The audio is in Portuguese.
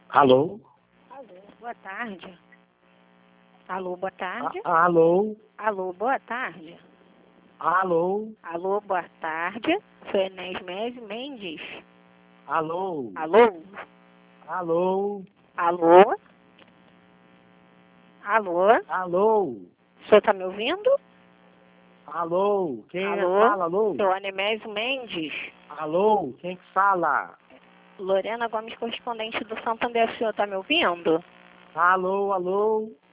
Alô? Alô, boa tarde. Alô, boa tarde. Alô? Alô, boa tarde. Alô? Alô, boa tarde. Sou Enéas Mendes. Alô? Alô? Alô? Alô? Alô? Alô? O senhor tá me ouvindo? Alô? Quem Alô? fala? Alô? Sou Anemésio Mendes. Alô? Quem que fala? Lorena Gomes, correspondente do Santander. O senhor tá me ouvindo? Alô? Alô?